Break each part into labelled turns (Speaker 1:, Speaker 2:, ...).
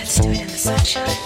Speaker 1: Let's do it in the sunshine.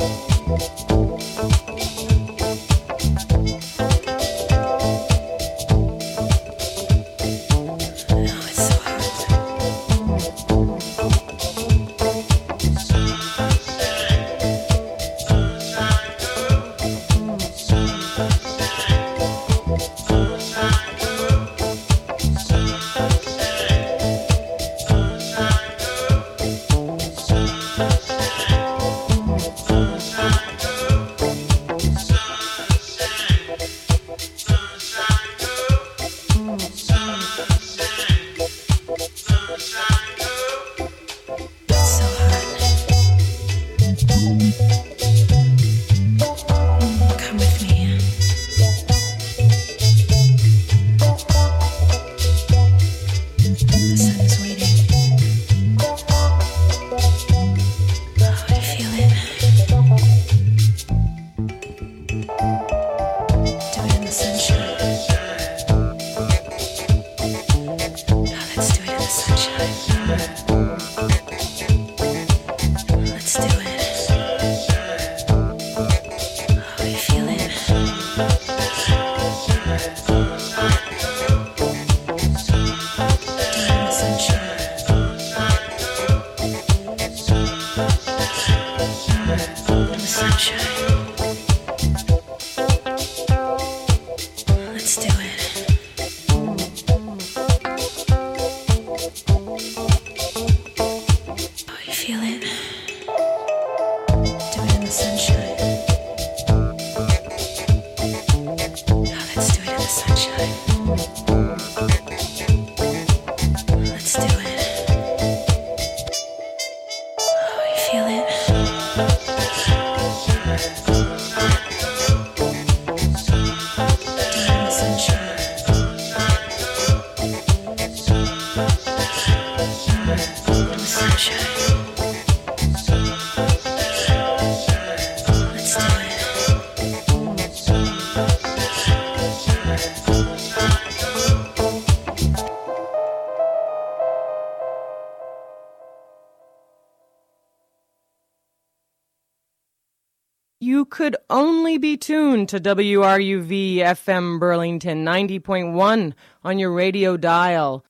Speaker 2: You could only be tuned to WRUV FM Burlington 90.1 on your radio dial.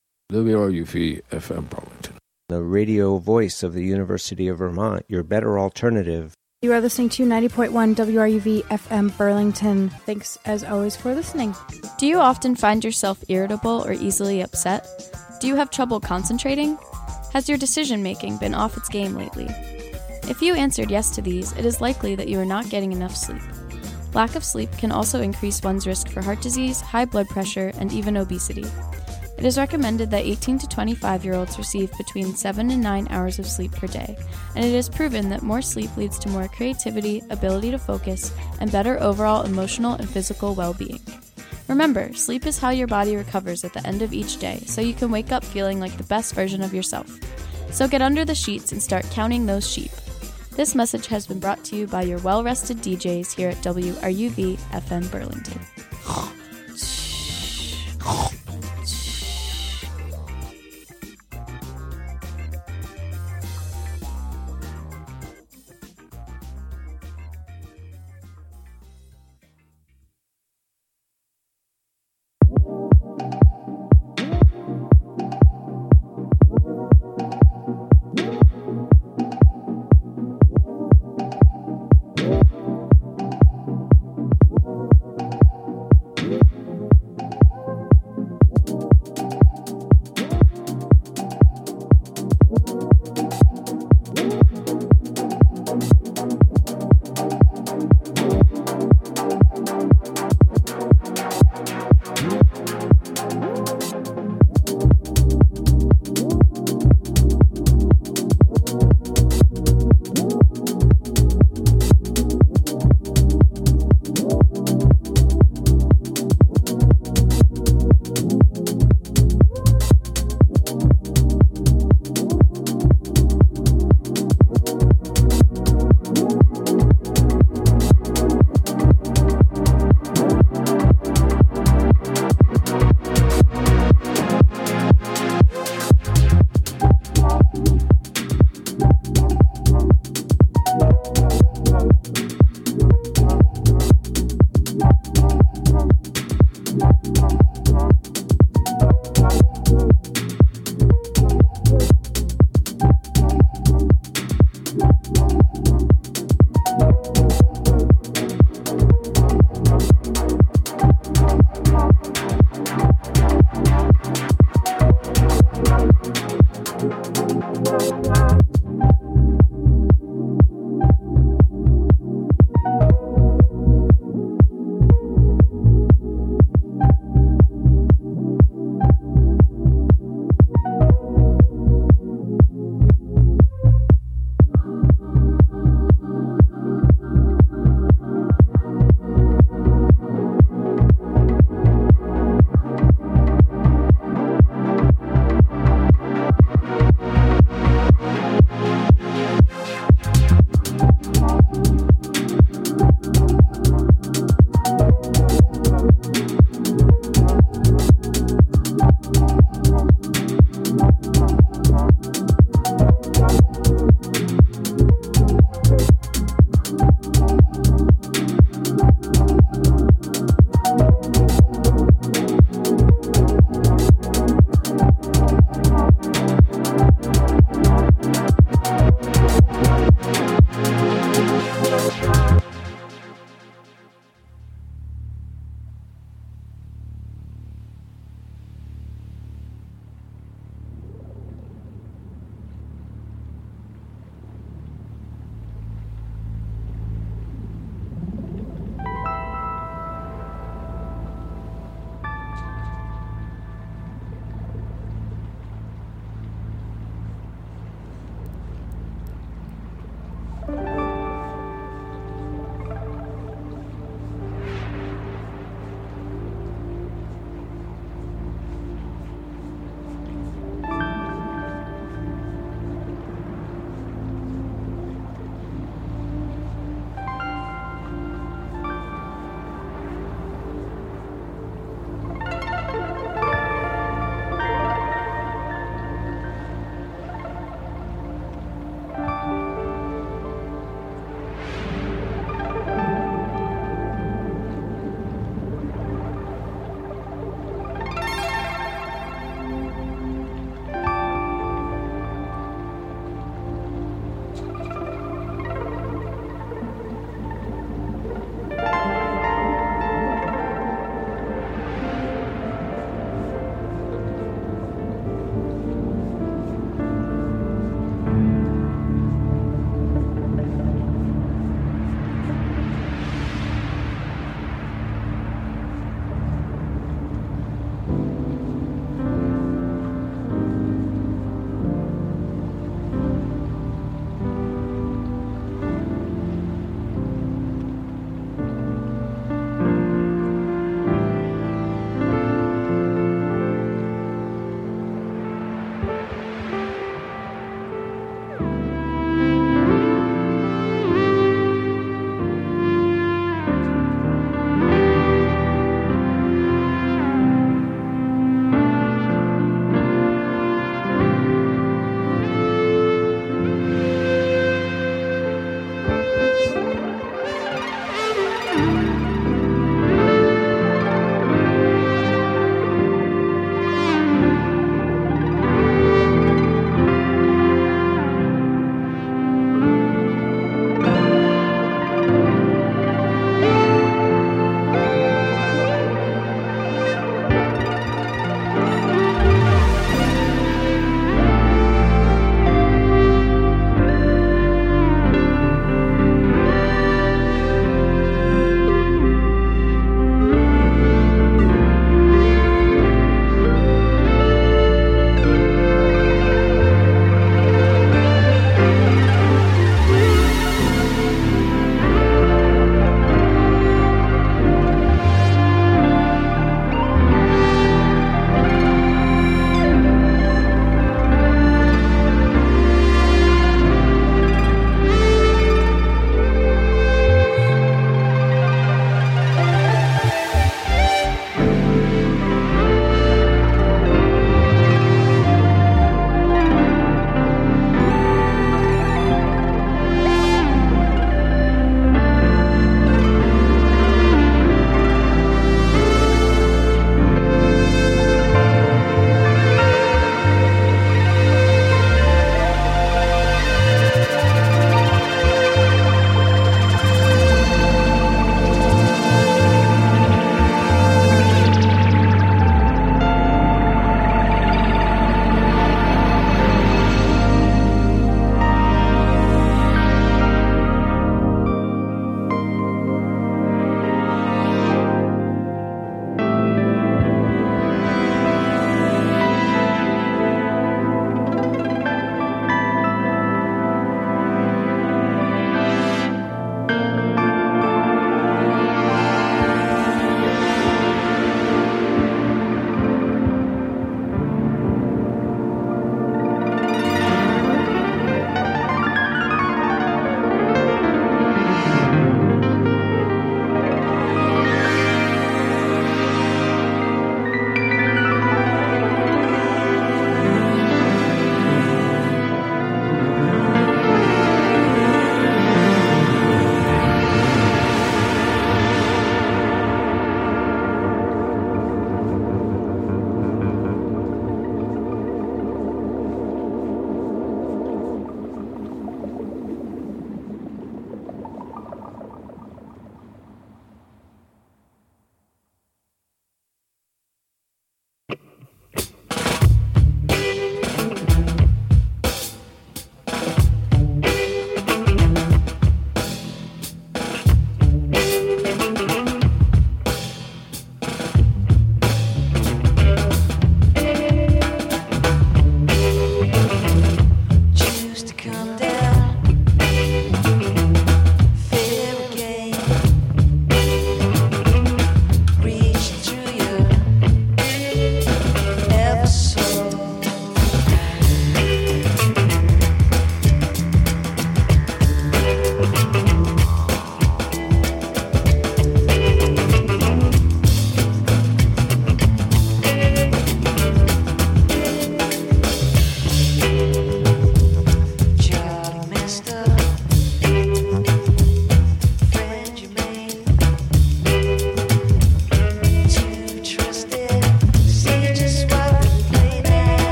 Speaker 3: WRUV FM Burlington.
Speaker 4: The radio voice of the University of Vermont, your better alternative.
Speaker 5: You are listening to 90.1 WRUV FM Burlington. Thanks as always for listening.
Speaker 6: Do you often find yourself irritable or easily upset? Do you have trouble concentrating? Has your decision making been off its game lately? If you answered yes to these, it is likely that you are not getting enough sleep. Lack of sleep can also increase one's risk for heart disease, high blood pressure, and even obesity. It is recommended that 18 to 25-year-olds receive between 7 and 9 hours of sleep per day, and it is proven that more sleep leads to more creativity, ability to focus, and better overall emotional and physical well-being. Remember, sleep is how your body recovers at the end of each day, so you can wake up feeling like the best version of yourself. So get under the sheets and start counting those sheep. This message has been brought to you by your well-rested DJs here at WRUV FM Burlington.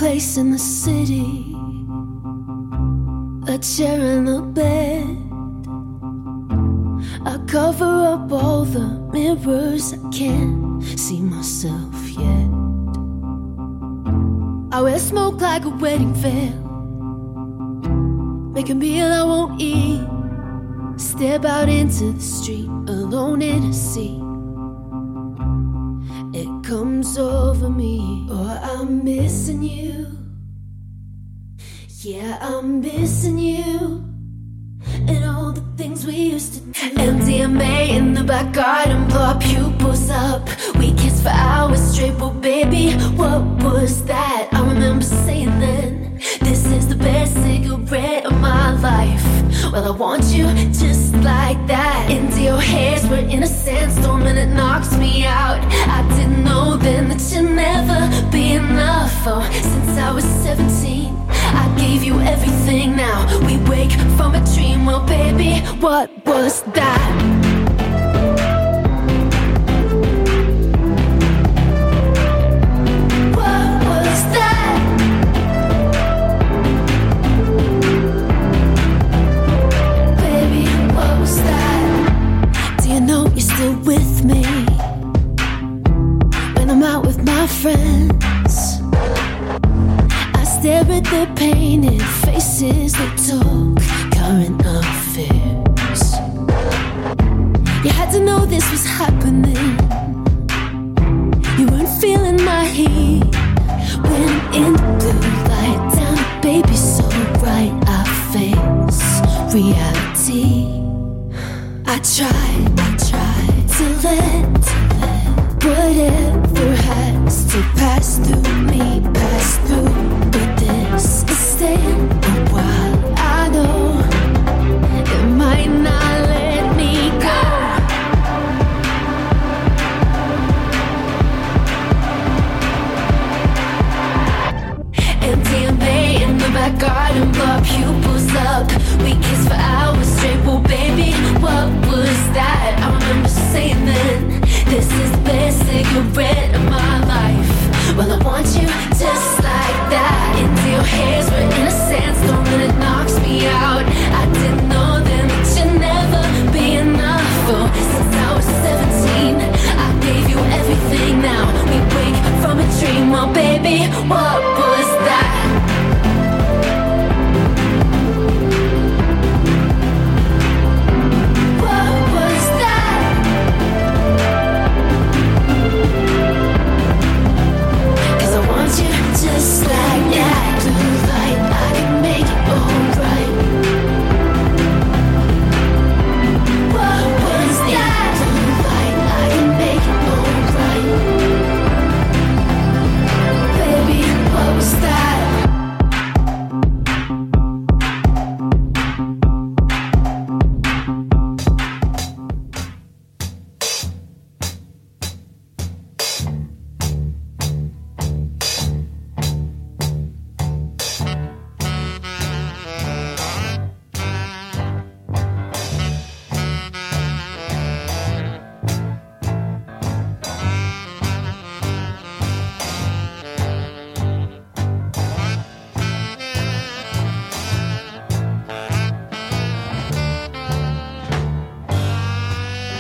Speaker 1: place in the city, a chair and a bed. I cover up all the mirrors, I can't see myself yet. I wear smoke like a wedding veil, make a meal I won't eat, step out into the street alone in a sea. It comes over me, oh, I'm missing you. Yeah, I'm missing you. And all the things we used to do. MDMA in the back garden, blow our pupils up. We kissed for hours straight, well baby, what was that? I remember saying then, this is the best cigarette of my life. Well, I want you just like that. Into your hairs, we're in a sandstorm and it knocks me out. I didn't know then that you'd never be enough. Oh, since I was 17, I gave you everything. Now we wake from a dream. Well, baby, what was that? What was that? Baby, what was that? Do you know you're still with me when I'm out with my friends? Stare at their painted faces, they talk current affairs. You had to know this was happening. You weren't feeling my heat when in the blue light down, baby, so bright I face reality. I tried to let whatever has to pass through me, pass through. But this is staying a while. I know it might not